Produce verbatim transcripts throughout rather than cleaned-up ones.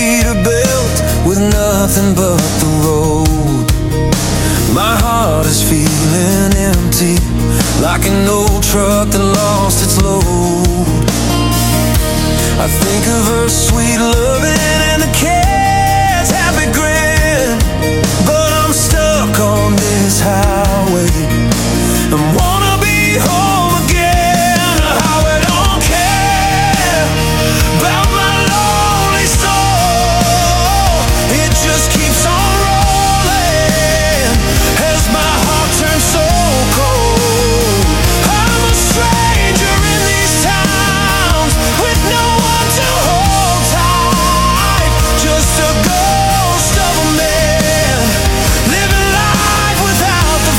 Peterbilt with nothing but the road. My heart is feeling empty, like an old truck that lost its load. I think of her sweet loving and the kids' happy grin, but I'm stuck on this highway and wanna be home again. A highway don't care about my lonely soul. It just keeps on rolling as my heart turns so cold. I'm a stranger in these towns with no one to hold tight, just a ghost of a man living life without the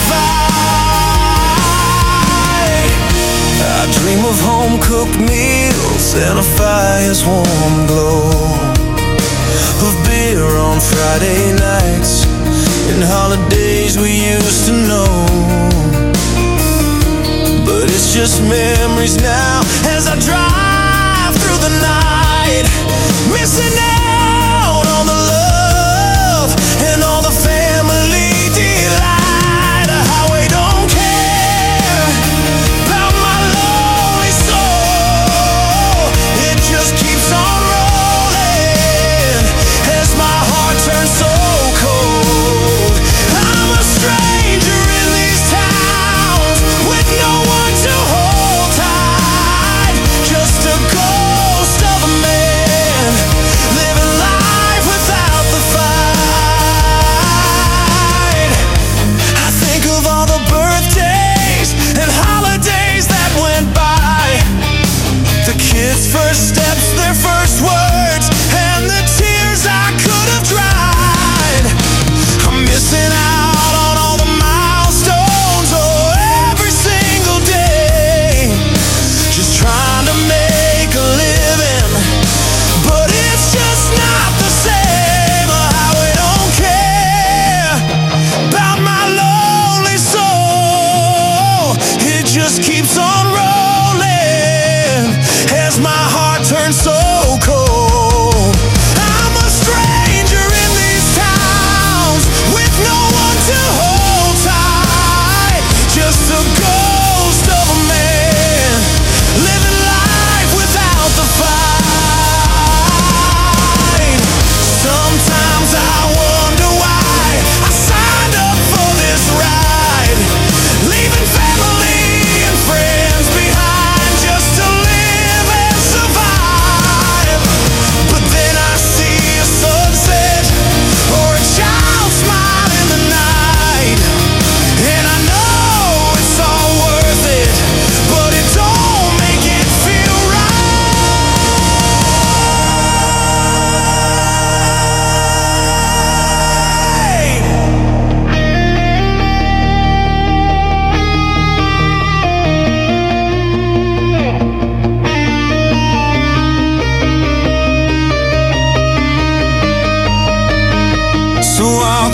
fight. I dream of home-cooked meals and a fire's warm glow, of beer on Friday nights and holidays we used to know. But it's just memories now as I drive through the night, missing out on the love and all the family delight. A highway don't care about my lonely soul. It just keeps on rolling as my heart turns so cold. I'm a stranger in these towns with no one to hold tight, just a ghost of a man living life without the fight. I think of all the birthdays and holidays that went by, the kids' first steps, their first words, and the tears I could have dried. I'm missing out on all the milestones, oh, every single day, just trying to make a living, but it's just not the same. A highway don't care about my lonely soul. It just keeps on rolling as my heart turns so cold. I'm a stranger in these towns with no one to hold tight, just a ghost of a man living life without the fight. Sometimes I wonder why I signed up for this ride, leaving family and friends behind just to live and survive. But then I see a sunset or a child smile in the night, and I know it's all worth it, but it don't make it feel right. So I